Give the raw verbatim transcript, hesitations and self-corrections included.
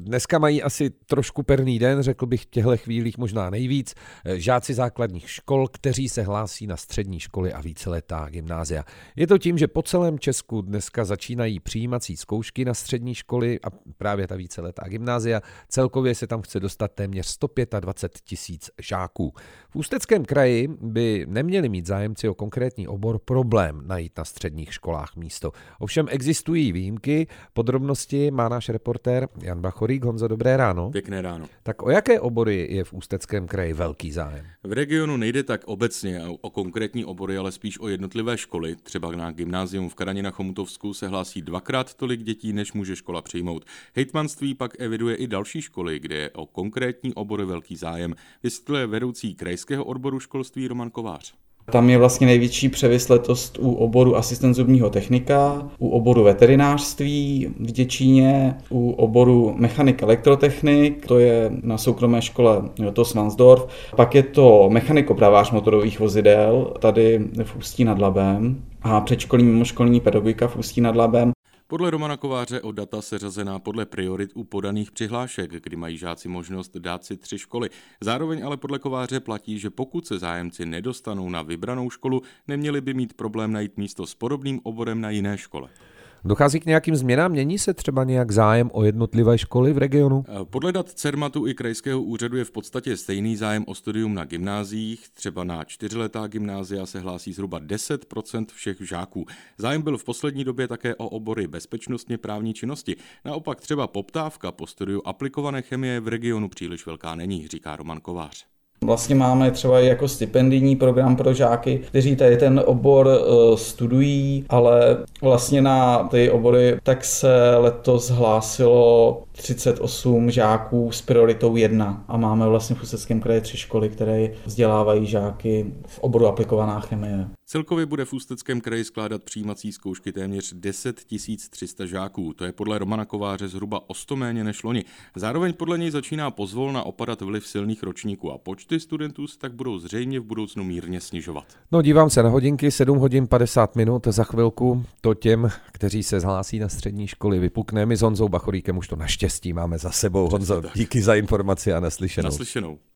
Dneska mají asi trošku perný den, řekl bych v těchto chvílích možná nejvíc, žáci základních škol, kteří se hlásí na střední školy a víceletá gymnázia. Je to tím, že po celém Česku dneska začínají přijímací zkoušky na střední školy a právě ta víceletá gymnázia. Celkově se tam chce dostat téměř sto dvacet pět tisíc žáků. V Ústeckém kraji by neměli mít zájemci o konkrétní obor problém najít na středních školách místo. Ovšem existují výjimky, podrobnosti má náš reportér Jan Bachorík. Honzo, dobré ráno. Pěkné ráno. Tak o jaké obory je v Ústeckém kraji velký zájem? V regionu nejde tak obecně o konkrétní obory, ale spíš o jednotlivé školy. Třeba na gymnázium v Karaně na Chomutovsku se hlásí dvakrát tolik dětí, než může škola přijmout. Hejtmanství pak eviduje i další školy, kde je o konkrétní obory velký zájem, vysvětluje vedoucí krajského odboru školství Roman Kovář. Tam je vlastně největší převisletost u oboru asistent zubního technika, u oboru veterinářství v Děčíně, u oboru mechanik elektrotechnik, to je na soukromé škole to Svansdorf, pak je to mechanik-opravář motorových vozidel tady v Ústí nad Labem a předškolní mimoškolní pedagogika v Ústí nad Labem. Podle Romana Kováře o data seřazená podle priorit u podaných přihlášek, kdy mají žáci možnost dát si tři školy. Zároveň ale podle Kováře platí, že pokud se zájemci nedostanou na vybranou školu, neměli by mít problém najít místo s podobným oborem na jiné škole. Dochází k nějakým změnám? Mění se třeba nějak zájem o jednotlivé školy v regionu? Podle dat Cermatu i krajského úřadu je v podstatě stejný zájem o studium na gymnáziích. Třeba na čtyřletá gymnázia se hlásí zhruba deset procent všech žáků. Zájem byl v poslední době také o obory bezpečnostně právní činnosti. Naopak třeba poptávka po studiu aplikované chemie v regionu příliš velká není, říká Roman Kovář. Vlastně máme třeba i jako stipendijní program pro žáky, kteří tady ten obor uh, studují, ale vlastně na ty obory tak se letos hlásilo třicet osm žáků s prioritou jedna a máme vlastně v Ústeckém kraji tři školy, které vzdělávají žáky v oboru aplikovaná chemie. Celkově bude v Ústeckém kraji skládat přijímací zkoušky téměř deset tisíc tři sta žáků. To je podle Romana Kováře zhruba o sto méně než loni. Zároveň podle něj začíná pozvolna opadat vliv silných ročníků a počty studentů se tak budou zřejmě v budoucnu mírně snižovat. No, dívám se na hodinky, sedm hodin padesát minut, za chvilku to těm, kteří se zhlásí na střední školy, vypukne. My s Honzou Bachoríkem už to naštěstí máme za sebou. Honzo, díky za informaci a naslyšenou. Naslyšenou.